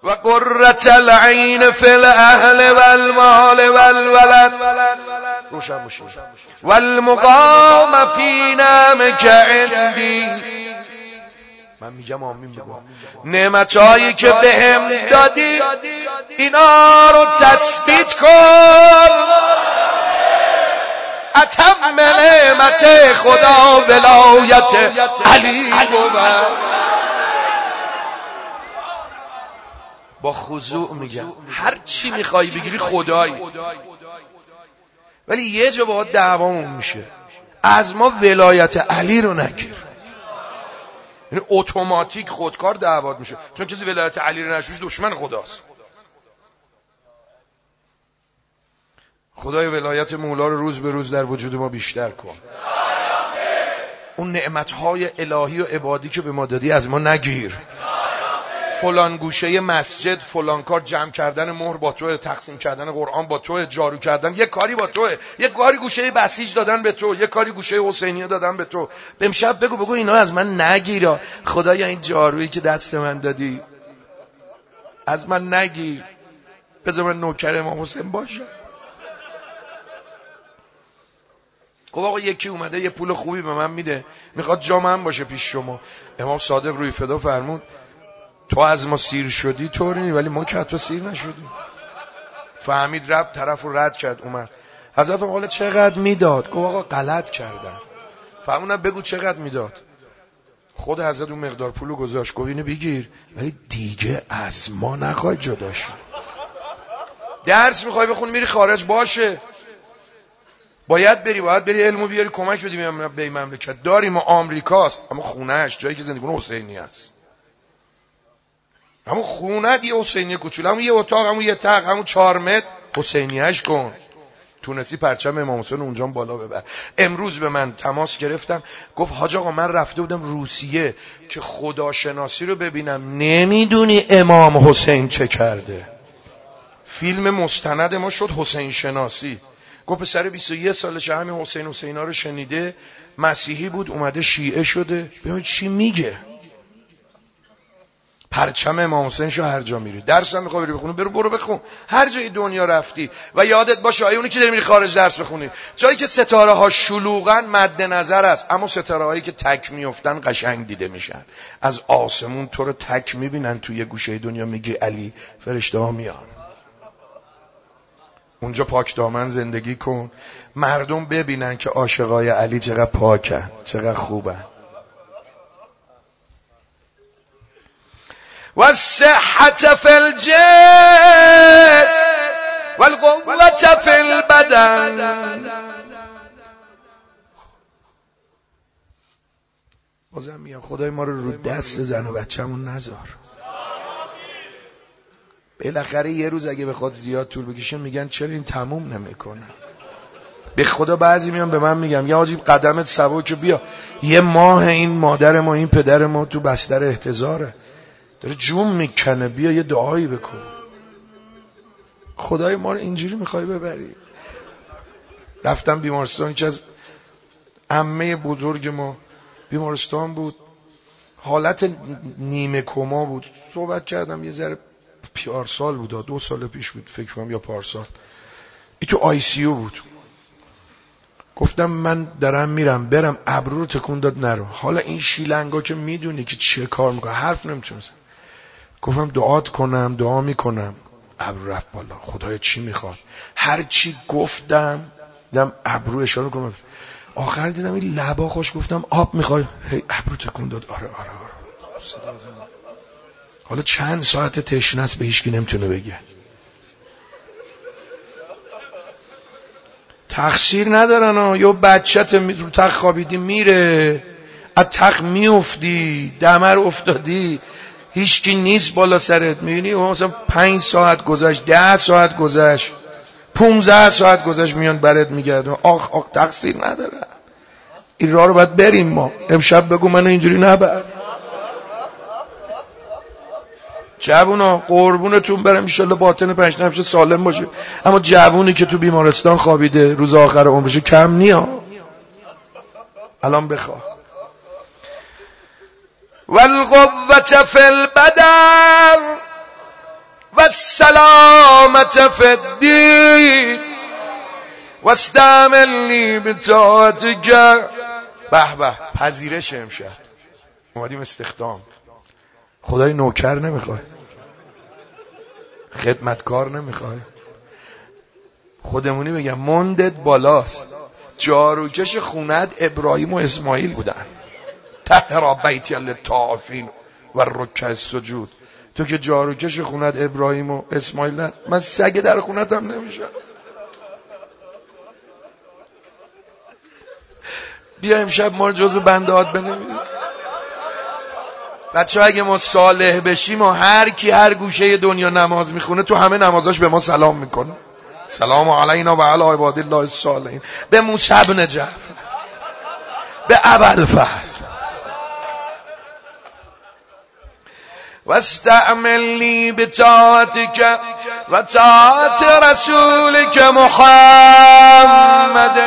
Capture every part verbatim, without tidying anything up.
و قرة العین فی الاهل والمال والولد روشن باشید والمقام فی نعمک عندی. من میگم آمین بگو. نعمتایی که بهم دادی اینا رو تثبیت کن. اتم نعمت خدا ولایت علی بود. با خضوع میگم هر چی میخوای بگیری خدایی، ولی یه جا باید دعوامون میشه. از ما ولایت علی رو نگیر. یعنی اتوماتیک خودکار دعوات میشه، چون کسی ولایت علی رو نشوش دشمن خداست. خدای ولایت مولا رو روز به روز در وجود ما بیشتر کن. اون نعمتهای الهی و عبادی که به ما دادی از ما نگیر. فلان گوشه مسجد، فلان کار، جمع کردن مهر با توه، تقسیم کردن قرآن با توه، جارو کردن یه کاری با توه، یه کاری گوشه بسیج دادن به تو، یه کاری گوشه حسینیه دادن به تو. امشب بگو بگو اینا از من نگیر. خدایا این جارویی که دست من دادی از من نگیر، بذار من نوکر امام حسین باشم. خب آقا یکی اومده یه پول خوبی به من میده، میخواد جا من باشه پیش شما. امام صادق روی فدا فرمود تو از ما سیر شدی طوری، ولی ما که تو سیر نشدیم. فهمید رب طرف رو رد کرد، اومد حضرت حالا چقدر میداد؟ گفت آقا غلط کردم. فرمودن بگو چقدر میداد. خود حضرت اون مقدار پولو گذاشت، گفت اینو بگیر ولی دیگه از ما نخوای جدا شی. درس میخوای بخون میری خارج باشه، باید بری باید بری علمو بیاری کمک بدی به این مملکت. داریم ما آمریکاست اما خونهش جایی که زندگی کنه حسینی است. همون خونه یه حسینی کوچولو، همون یه اتاق، همون یه تخت، همون چهار متر حسینیش کن. تونستی پرچم امام حسین اونجا بالا ببر. امروز به من تماس گرفتم، گفت حاج آقا من رفته بودم روسیه که خداشناسی رو ببینم، نمیدونی امام حسین چه کرده. فیلم مستند ما شد حسین شناسی. گفت پسر بیست و یک سالشه همین حسین حسینا رو شنیده، مسیحی بود اومده شیعه شده. ببین چی میگه. پرچم امام حسین شو هر جا میری. درس هم میخوای بری بخونی برو برو بخون. هر جای دنیا رفتی و یادت باشه آیه اونی که داری میری خارج درس بخونی، جایی که ستاره ها شلوغن مد نظر است، اما ستاره هایی که تک میافتن قشنگ دیده میشن. از آسمون تو رو تک میبینن توی گوشه دنیا، میگی علی، فرشته ها میان. اونجا پاک دامن زندگی کن، مردم ببینن که عاشقای علی چقدر پاکن، چقدر خوبن. والصحة في الجسم والقوة في البدن. بازم میگم خدای ما رو رو دست زن و بچه‌مون نذار. بالاخره یه روز اگه بخواد زیاد طول بکشه میگن چرا این تموم نمیکنه. به خدا بعضی میان به من میگم یا عجیب قدمت سبک بیا، یه ماه این مادر ما این پدر ما تو بستر احتضاره داره جون میکنه، بیا یه دعایی بکن. خدای ما رو اینجوری میخوای ببری؟ رفتم بیمارستان، یکی از عمه بزرگ ما بیمارستان بود، حالت نیمه کما بود. صحبت کردم یه ذره پارسال بود، دو سال پیش بود فکر کنم یا پارسال. این تو آی سی او بود. گفتم من دارم میرم برم، ابرو رو تکون داد نرو. حالا این شیلنگا که میدونی که چه کار میکنه، حرف نمیتونم. گفتم دعات کنم، دعا میکنم، ابرو رفت بالا. خدایا چی میخواد؟ هر چی گفتم دیدم ابرو اشاره کنم، آخر دیدم این لبا خوش، گفتم آب میخوای؟ هی ابرو تکون داد. آره آره آره صدا داد. حالا چند ساعت تشنه است به هیچکی نمیتونه بگه. تقصیر ندارن ها. یا بچت رو تخت خوابیدی میره، از تخت میافتی، دمر افتادی، هیچکی نیست بالا سرت، میبینی مثلا پنج ساعت گذشت، ده ساعت گذشت، پونزده ساعت گذشت، میان برات میگردن. آخ آخ تقصیر نداره. این راه رو باید بریم ما. امشب بگو منو اینجوری نبر. جوونا قربونتون برم، ان شاءالله باطن پنج نفشه سالم باشه، اما جوونی که تو بیمارستان خوابیده روز آخر عمرش کم نیا. الان بخواه. والقوة في البدن والسلامة في الدين واستعملني بطاعتك. به به، پذیرش امشب اومدیم استخدام. خدای نوکر نمیخوای، خدمتکار نمیخوای، خودمونی بگم مندت بالاست. جاروکش خونت ابراهیم و اسماعیل بودن. طهر بیتی للطائفین و رکع السجود. تو که جاروکش خونت ابراهیم و اسماعیل نه، من سگ در خونتم نمیشم. بیا امشب ما جزو بندهات بنویس. بچه ها اگه ما صالح بشیم و هر کی هر گوشه دنیا نماز میخونه تو همه نمازاش به ما سلام میکنه. سلام علینا و علی عباد الله الصالحین. به موسی بن جعفر، به ابوالفضل. واستعملني بطاعتك وطاعت رسولك محمد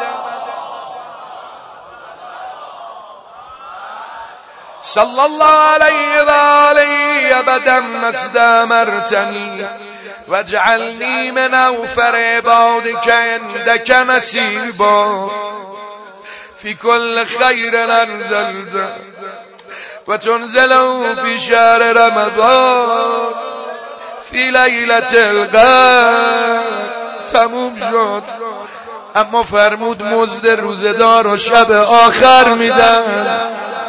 صلى الله عليه وآله أبدا ما استمرتني واجعلني من أوفر عبادك عندك نصيبا في كل خير أنزلته وتنزله في شهر رمضان في ليلة القدر. تموم شد، اما فرمود مزد روزدار و شب آخر میدن.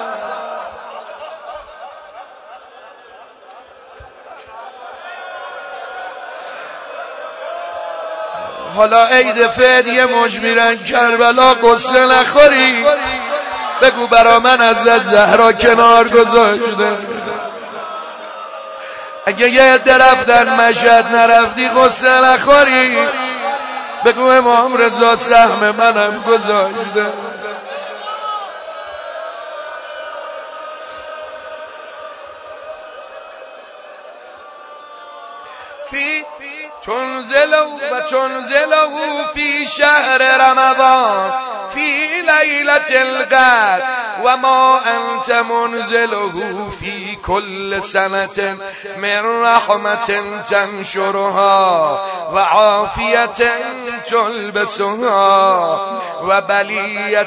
حالا عید فدیه مجبرن کربلا غسل نخوری، بگو برا من از زهرا کنار گذاشته. اگه یه درفتن مشهد نرفتی غسل نخوری، بگو امام رضا سهم منم گذاشته. تنزله و تنزله فی شهر رمضان فی لیلة القدر و ما انت منزله فی کل سنة من رحمة تنشرها و عافیة تلبسها و بلیة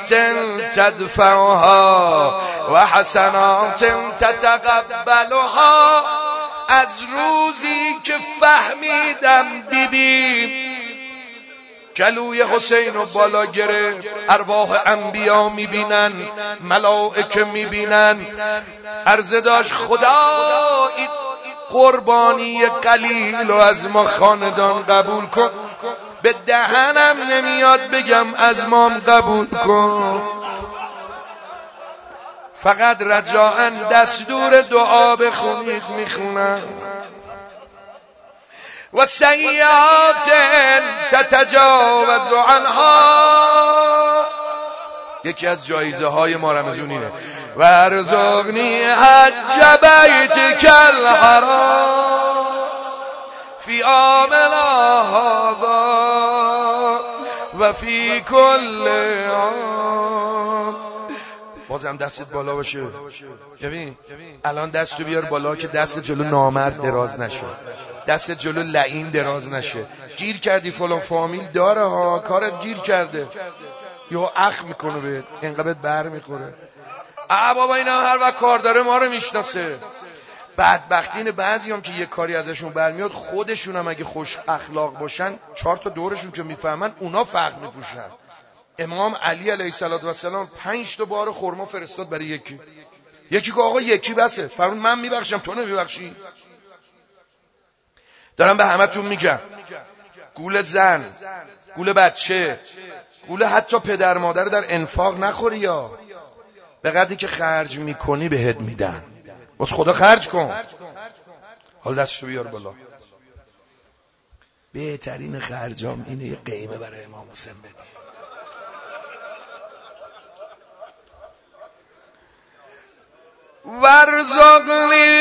تدفعها و حسنات تتقبلها. از روزی که فهمیدم بیبی گلوی حسین رو بالا گرفت، ارواح انبیا میبینن، ملائکه میبینن، عرض داشت خدا این قربانی قلیل رو از ما خاندان قبول کن. به دهنم نمیاد بگم از مام قبول کن، فقط رجاءً دستور دعا بخونید میخونم. و سیئات تتجاوز عنها. یکی از جایزه های ما رمضان اینه و ارزقنی حج بیتک الحرام فی عامنا هذا و فی کل عام. بازم دستت بالا باشه. ببین الان دستو بیار بالا که دست جلو نامرد دراز نشه، دست جلو لعین دراز نشه. گیر کردی فلان فامیل داره ها، کارت گیر کرده، یا اخ میکنه بهت، انقدر بر میخوره. آ بابا اینا هر وقت کار داره ما رو میشناسه. بدبختین بعضی هم که یه کاری ازشون برمیاد خودشون هم اگه خوش اخلاق باشن چهار تا دورشون که میفهمن اونا فرق میپوشن. امام علی علیه السلام پنج تا بار خرما فرستاد برای یکی. یکی که آقا یکی بسه، فرمود من میبخشم تو نمیبخشی. دارم به همتون میگم گول زن، گول بچه، گول حتی پدر مادر در انفاق نخوری. یا به قدری که خرج میکنی بهت میدن، واسه خدا خرج کن. حال دستشو بیار بالا. بهترین خرجام اینه یه قیمه برای امام حسین بدی. وارزقنی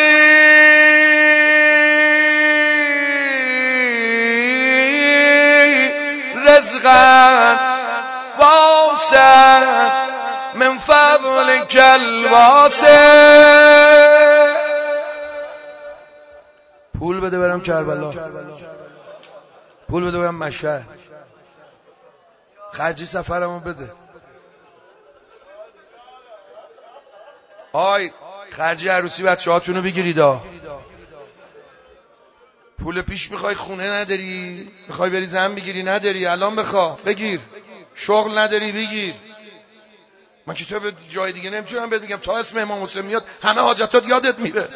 رزقا واسعا من فضلک الواسع. پول پول بده برم کربلا، پول بده برم مشهد، خرجی سفرمو بده. آی خرجی عروسی بچه هاتونو بگیریدا. پول پیش میخوای خونه نداری، میخوای بری زن بگیری نداری، الان بخوا بگیر. شغل نداری بگیر. من که تو به جای دیگه نمیتونم بهت بگم تا اسم امام حسین میاد همه حاجتات یادت میره.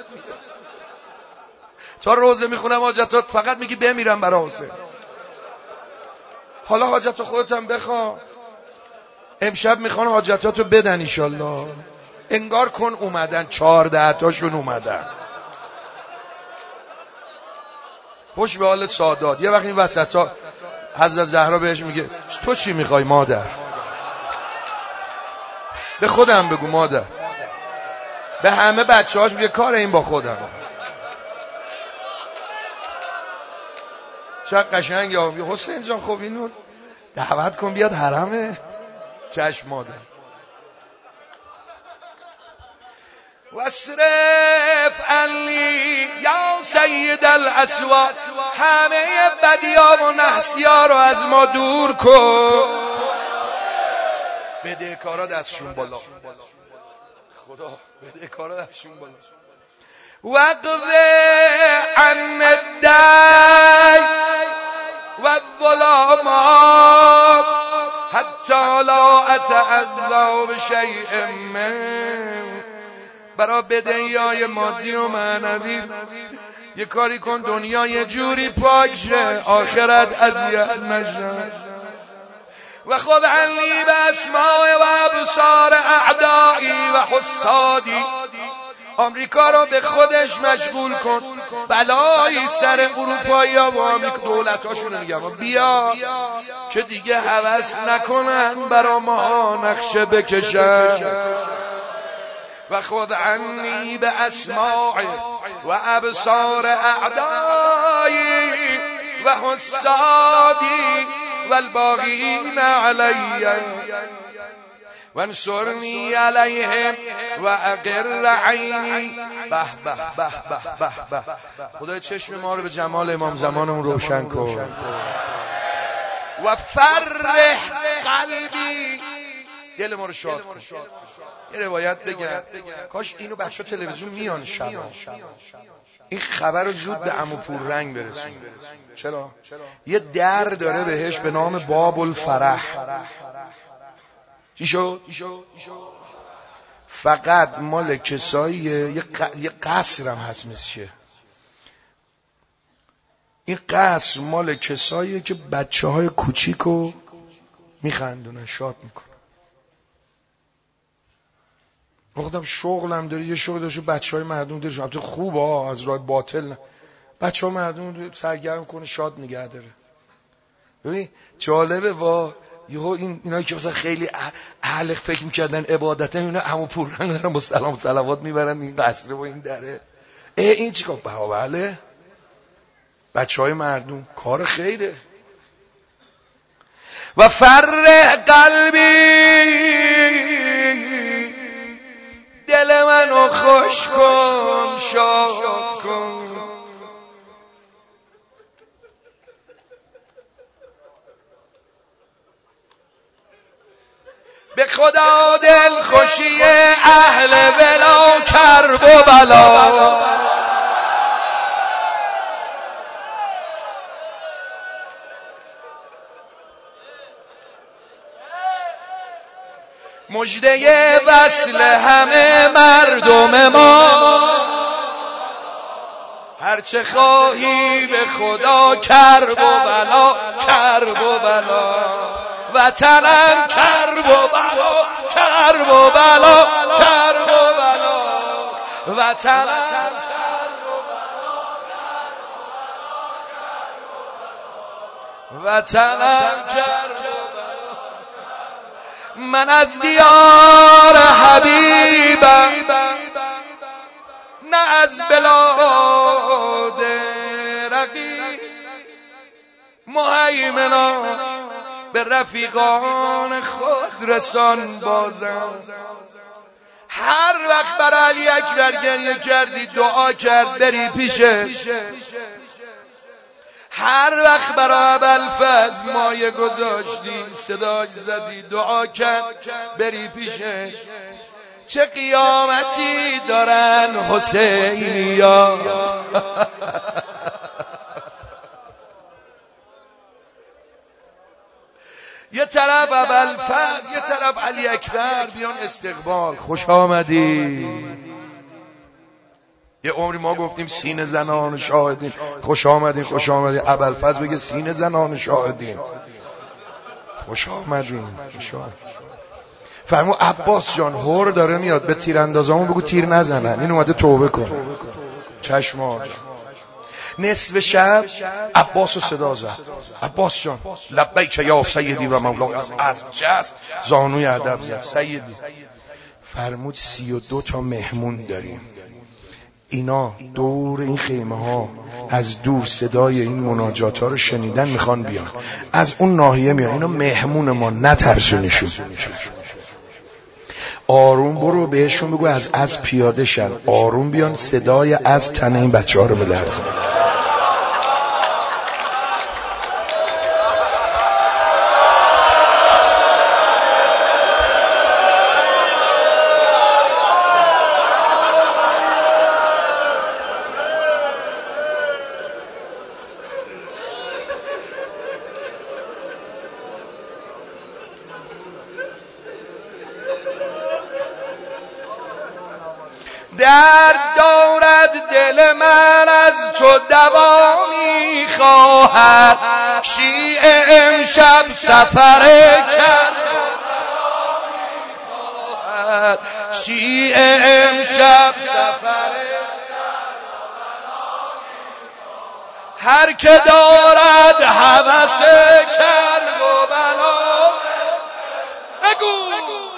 تا روزه میخونم حاجتات فقط میگی بمیرم برای حسین. حالا حاجت خودت هم بخوا. امشب میخوان حاجتاتو بدن ایشالله. انگار کن اومدن، چهارده تاشون اومدن. خوش به حال سادات. یه وقت این وسطا حضرت زهرا بهش میگه تو چی میخوای مادر؟ به خودم بگو مادر. به همه بچه هاش میگه کار این با خودم. چقدر قشنگ. یا حسین جان خب اینو دعوت کن بیاد حرمه. چشم مادر. واسرف علی یا سید الاسوا، همه بدیا و نحسیا رو از ما دور کن. بدهکارا دستشون بالا. خدا بدهکارا دستشون بالا. وقض عن الدین و الظلامات حتی لا اتعذب بشیء من. برای بدهیای مادی و معنوی یه کاری کن دنیا یه جوری پاک شه آخرت اذیت نشه. و خود عنی به اسماع و ابصار اعدایی و حسادی. آمریکا رو به خودش مشغول کن. بلایی سر اروپایی ها و آمریکا دولتاشون میگم بیا که دیگه هوس نکنن برا ما نقشه بکشن. و خود عنی به اسماع و ابصار اعدایی و حسادی و الباغین علی و انصرنی علیهم و اقر عینی. به به به به به. خدای چشم ما رو به جمال امام زمانمون روشن کن. و فرح قلبی، دل ما رو شاد کن. یه روایت بگم، کاش اینو بچه تلویزیون میان شب این خبر رو زود به عمو پوررنگ برسون. چرا؟ یه در داره بهش به نام باب الفرح. چی شد؟ فقط مال کساییه. یه قصرم هست مثل این قصر مال کساییه که بچه های کوچیکو میخندونن، شاد میکنن. خودم شغلم داری، یه شغل داشت بچه های مردم داری، البته خوبه از راه باطل نه. بچه ها مردم سرگرم کنه، شاد نگه داره. ببین جالبه وا یهو این اینایی که مثلا خیلی اهل فکر میکردن عبادت اینا عمو پوررنگ دارن با سلام و صلوات میبرن این قصر و این دره. اه این چیکار؟ بله بچه های مردم کار خیره. و فرح قلبی، دل منو خوش کن، شاد کن. به خدا دل خوشی اهل ولا کرب و بلا. مژده وصل همه مردم ما، هرچه خواهی به خدا کرب و بلا، کرب و بلا. وطنم کرب و بلا، کرب و بلا، کرب و بلا. وطنم کرب و بلا، وطنم کرب و بلا. من از دیار حبیبم، نه از بلاد رقیب. مهیمنا به رفیقان خود رسان بازم، هر وقت برای علی اکبر گریه کردی دعا کرد بری پیشه، هر وقت برای ابوالفضل مایه گذاشتی صداش زدی دعا کرد بری پیشه. چه قیامتی دارن حسینیا. یه طرف ابوالفضل یه طرف علی اکبر بیان استقبال، خوش آمدی. یه عمری ما گفتیم سینه زنان شاهدین، خوش آمدین خوش آمدین. ابوالفضل بگه سینه زنان شاهدین، خوش آمدین خوش آمدین. فرمو عباس جان هور داره میاد به تیراندازامون بگو تیر نزنن، این اومده توبه کن. چشم آقا. نصف شب عباس رو صدا زد، عباس جان لبیک یا سیدی و مولای. از از جست زانوی ادب زد سیدی. فرمود سی و دو تا مهمون داریم، اینا دور این خیمه ها از دور صدای این مناجات ها رو شنیدن میخوان بیان، از اون ناحیه میان، اینا مهمون ما نترسونشون. آروم برو بهشون بگو از از پیاده شن، آروم بیان، صدای از تن این بچه ها رو بلرزن. در دارد دل من از تو دوا می‌خواهد، شیعه امشب سفر کربلا می‌خواهد، شیعه امشب سفر کربلا می‌خواهد. هر که دارد هوس کربلا بگو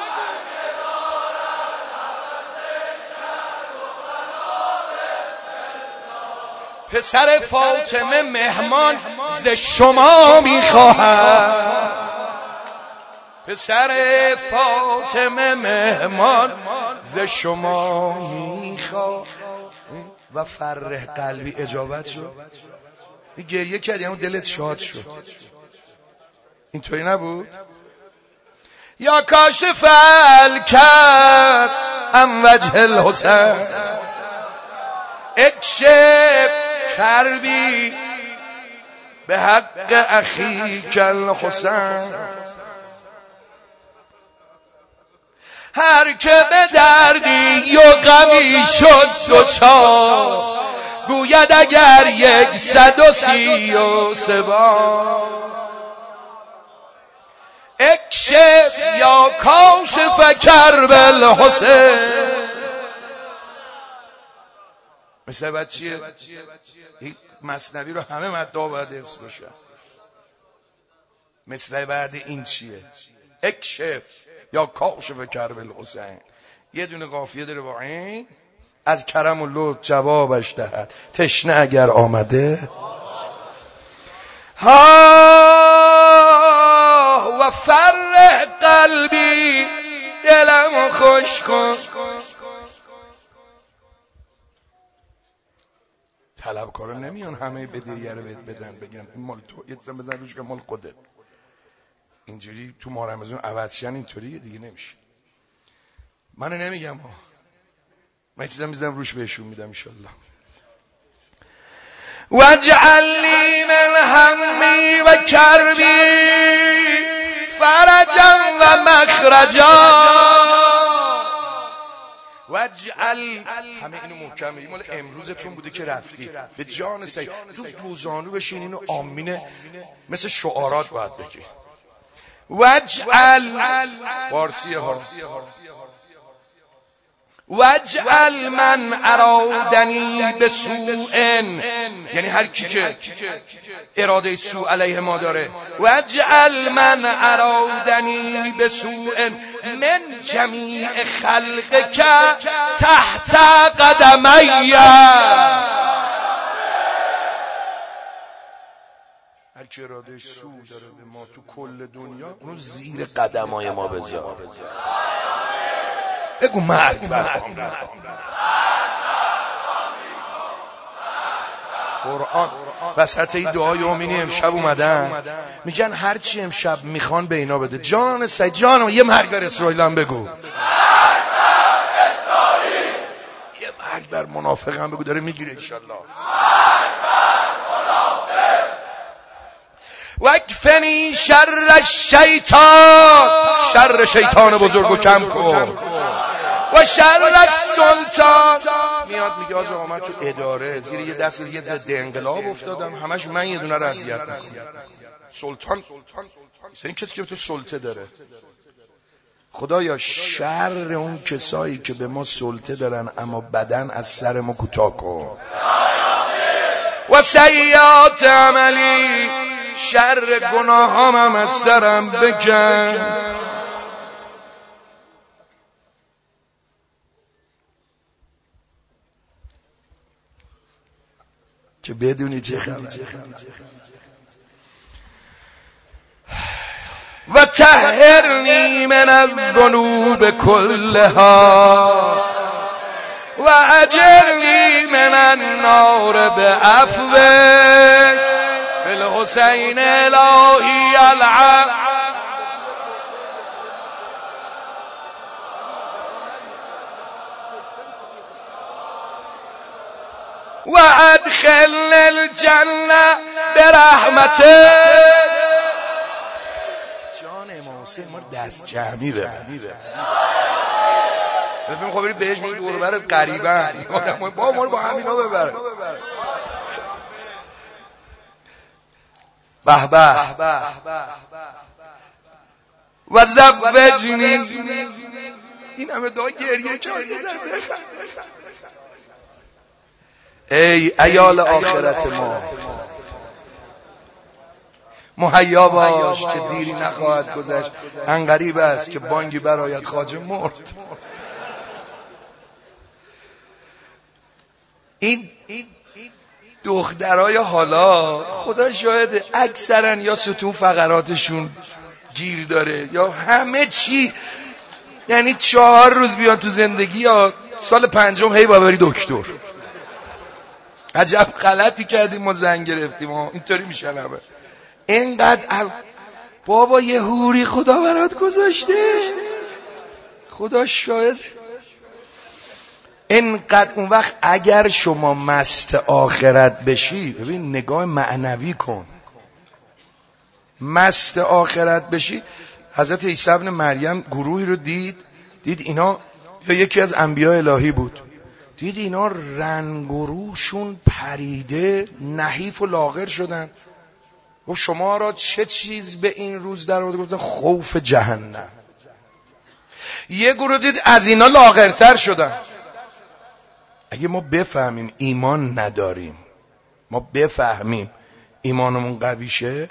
پسر فاطمه مهمان ز شما میخواهد، پسر فاطمه مهمان ز شما میخواهد. و فرح قلبی اجابت شد، گریه کردی اما دلت شاد شد. اینطوری نبود؟ یا کاشف الکرب ام وجه الحسین اکشف کربی به حق اخیک الحسین. هر که به دردی و غمی شد دوچار، گوید اگر یک صد و سی و سه بار. اکشف یا کاشف کرب الحسین. مثل بعد چیه؟ این مثنوی رو همه مدعا باید حفظ باشه. مثل بعد این چیه؟ اکشف یا کاشف کرب الحسین. یه دونه قافیه داره با این، از کرم و لطف جوابش دهد تشنه اگر آمده. ها و فرح قلبی دلم خوش کن. طلبکارا نمیان همه بدهیه رو بدن بگن این مال تو، یه چیزا بزن روش که مال خودت. اینجوری تو ماه رمضان عوض شن اینطوریه دیگه نمیشه. من نمیگم ها، من چیزا میذارم روش بهشون میدم ان شاء الله. واجعل لی من همي و کربی فرجا و مخرجا. واجعل، همه اینو محکم بگیم، مال امروزتون بوده که رفتی به جان سید رو دوزانو بشین، اینو آمین مثل شعارات باید بگی. واجعل فارسیه ها، واجعل من ارادنی به سوء، یعنی هر کی که اراده سوء علیه ما داره. واجعل من ارادنی به سوء من جمیع خلقک تحت قدمی. هر کی اراده سوء داره به ما تو کل دنیا، اونو زیر قدمای ما بذار. بگو مرگ بر آمریکا. قرآن وسط این دعای امینی امشب اومدن میگن هرچی امشب میخوان به اینا بده. جان سعید جانم یه مرگ بر اسرائیل هم بگو. مرگ بر اسرائیل. یه مرگ بر منافق هم بگو، داره میگیره انشالله. مرگ بر منافق. وکفنی شر شیطان، شر شیطان بزرگو کم کن و شر سلطان. میاد میگه آجا من تو اداره زیر یه دست یه ضد انقلاب افتادم، همش من یه دونه رو اذیت میکنم. سلطان این کسی که تو سلطه داره. خدایا شر اون کسایی که به ما سلطه دارن اما بدن از سر ما کوتاه کن. و سیئات عملی، شر گناهام هم از سرم بکن. که بدونی چه خبر. و طهرنی من الذنوب کلها و اجرنی من النار بعفوک بالحسین الهی العفو. و ادخلنا الجنه برحمته. جان امام حسین ما دست جمعی ببریم. بفهم خب بری بهش میگی دور برت قریبن با ما رو با همینا ببره. به به. و زوجنی. این همه دعا گریه کردی. ای ایال آخرت ما مهیا باش که دیری نخواهد گذشت. انقریب است که بانگی برایت خواجه مرد. این دخترای حالا خدا شاهده اکثرا یا ستون فقراتشون گیر داره یا همه چی، یعنی چهار روز بیان تو زندگی یا سال پنجم هی بابری دکتر. عجب غلطی کردیم ما زنگ گرفتیم ها. اینطوری میشه همه. اینقدر ال... بابا یه حوری خدا برات گذاشته، خدا شاید. اینقدر اون وقت اگر شما مست آخرت بشی، ببین نگاه معنوی کن، مست آخرت بشی. حضرت عیسی ابن مریم گروهی رو دید، دید اینا یا یکی از انبیاء الهی بود، دید اینا رنگ و روشون پریده نحیف و لاغر شدن. و شما را چه چیز به این روز در آورد؟ گفتن خوف جهنم. یه گروه دید از اینا لاغرتر شدن. اگه ما بفهمیم ایمان نداریم، ما بفهمیم ایمانمون قویشه،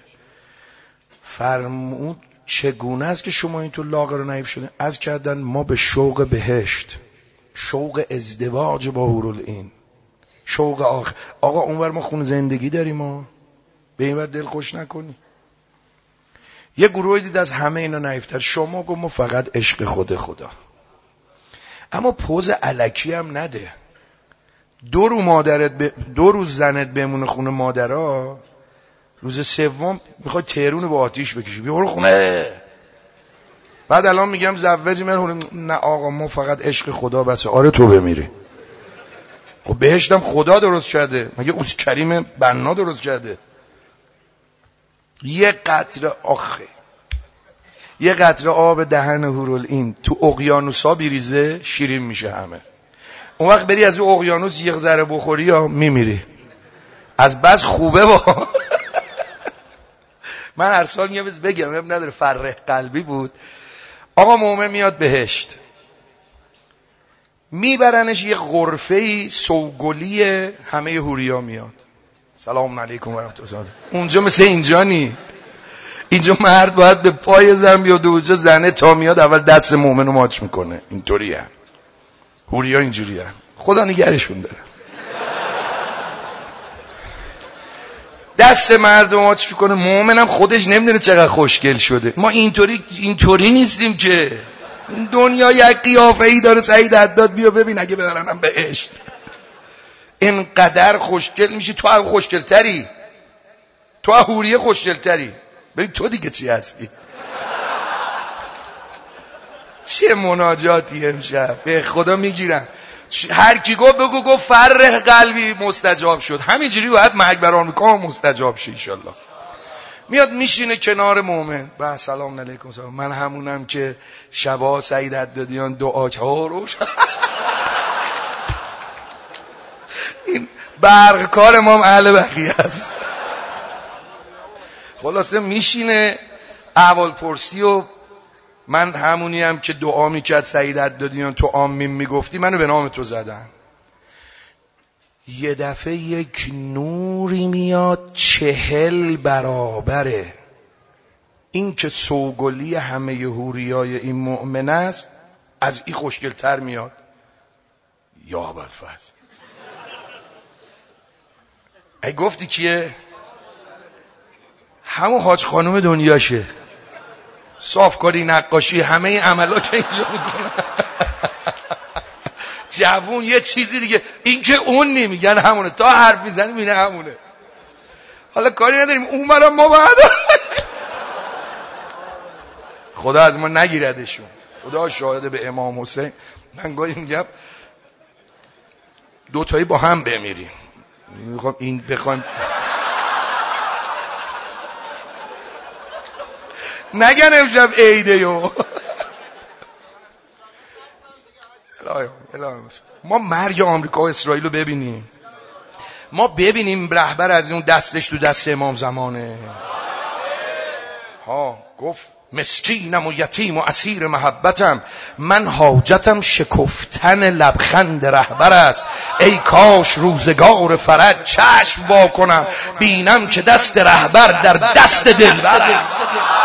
فرمود چگونه است که شما اینطور لاغر و نحیف شدن؟ از کردن ما به شوق بهشت، شوق ازدواج با حورالعین، شوق آخر. آقا اونور ما خون زندگی داریم، ما به اینور دل خوش نکنی. یه گروه دید از همه اینا نحیفتر. شما گفت ما فقط عشق خود خدا. اما پوز الکی هم نده. دو رو مادرت ب... دو روز زنت بمونه خونه مادرها، روز سوم میخوای تهرون با آتیش بکشی، بیا برو خونه. بعد الان میگم زوجی من، نه آقا ما فقط عشق خدا بسه. آره تو بمیری. خب بهشتم خدا درست کرده، مگه اوس کریم بنا درست کرده؟ یه قطره آخه یه قطره آب دهن حورالعین تو اقیانوسا بیریزه شیرین میشه همه. اون وقت بری از اون اقیانوس یه ذره بخوری یا میمیری از بس خوبه. با من هر سال میام بگم اب نداره، فرح قلبی بود. آقا مومن میاد بهشت، میبرنش یه غرفه‌ای سوگلی، همه حوریا میاد سلام علیکم و رحمت الله. اونجا مثل اینجا نی. اینجا مرد باید به پای زن بیاد، اونجا زنه تا میاد اول دست مومن رو ماچ میکنه. اینطوری هم حوریا اینجوری هم. خدا نگرشون داره. دست مرد رو ماچ میکنه، مومن هم خودش نمیدونه چقدر خوشگل شده. ما اینطوری اینطوری نیستیم که دنیا یک قیافه ای داره. سعید حداد بیا ببین اگه ببرنم بهشت. اینقدر خوشگل میشی. تو هم خوشگل تری، تو حوریه خوشگل تری. ببین تو دیگه چی هستی. چه مناجاتی امشب به خدا میگیرم. هر کی گفت بگو گفت فرح قلبی مستجاب شد. همینجوری باید مرگ بر آمریکا مستجاب شه ان شاء الله. میاد میشینه کنار مومن. با سلام علیکم. سلام. من همونم که شبا سعید حدادیان دعا ها روش. این برق کار ما اهل بقیه است. خلاصه میشینه احوال پرسی و من همونی هم که دعا میکرد سعید حدادیان تو آمین میگفتی منو به نام تو زدن. یه دفعه یک نوری میاد چهل برابره. این که سوگلی همه حوریای این مؤمن است از این خوشگلتر میاد. یا ابوالفضل ای گفتی کیه؟ همون حاج خانم دنیاشه. صافکاری، نقاشی، همه این عملا که اینجا میکنن. جوون یه چیزی دیگه. این که اون نمیگن همونه. تا حرف میزنی میینه همونه. حالا کاری نداریم اون برا ما باید خدا از ما نگیردشون. خدا شاهده به امام حسین. من گاهی میگم دوتایی با هم بمیریم. میخوام این بخوایم نگن امشب عیده یو. ما مرگ آمریکا و اسرائیل رو ببینیم. ما ببینیم رهبر از اون دستش تو دست امام زمانه. ها گفت مسکینم و یتیم و اسیر محبتم، من حاجتم شکفتن لبخند رهبر است. ای کاش روزگار فرج چشم وا کنم بینم که دست رهبر در دست دلبر است.